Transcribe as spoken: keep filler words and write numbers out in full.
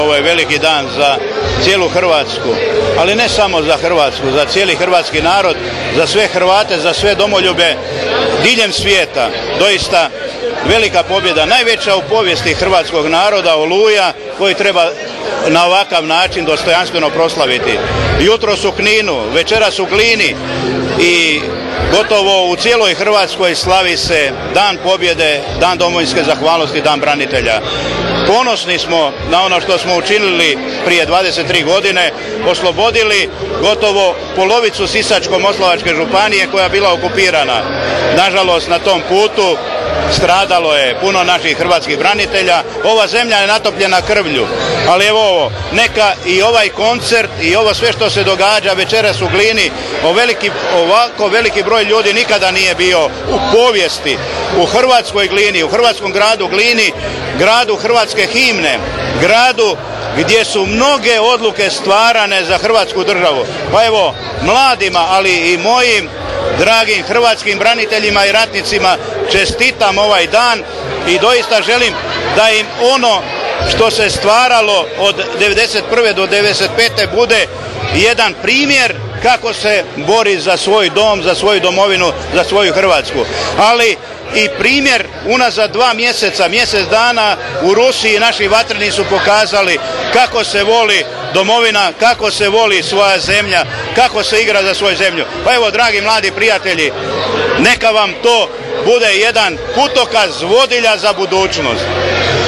Ovo je veliki dan za cijelu Hrvatsku, ali ne samo za Hrvatsku, za cijeli hrvatski narod, za sve Hrvate, za sve domoljube diljem svijeta. Doista velika pobjeda, najveća u povijesti hrvatskog naroda, Oluja, koji treba na ovakav način dostojanstveno proslaviti. Jutros u Kninu, večeras u Glini i gotovo u cijeloj Hrvatskoj slavi se Dan pobjede, Dan domovinske zahvalnosti, Dan branitelja. Ponosni smo na ono što smo učinili prije dvadeset tri godine, oslobodili gotovo polovicu Sisačko-moslavačke županije koja je bila okupirana. Nažalost, na tom putu stradalo je puno naših hrvatskih branitelja. Ova zemlja je natopljena krvlju, ali evo ovo, neka i ovaj koncert i ovo sve što se događa večeras u Glini, o veliki, ovako veliki broj ljudi nikada nije bio u povijesti, u hrvatskoj Glini, u hrvatskom gradu Glini, gradu hrvatske himne, gradu gdje su mnoge odluke stvarane za Hrvatsku državu. Pa evo, mladima, ali i mojim dragim hrvatskim braniteljima i ratnicima čestitam ovaj dan i doista želim da im ono što se stvaralo od devedeset prve do devedeset pete bude jedan primjer kako se bori za svoj dom, za svoju domovinu, za svoju Hrvatsku. Ali i primjer unazad dva mjeseca, mjesec dana u Rusiji naši vatreni su pokazali kako se voli domovina, kako se voli svoja zemlja, kako se igra za svoju zemlju. Pa evo, dragi mladi prijatelji, neka vam to bude jedan putokaz vodilja za budućnost.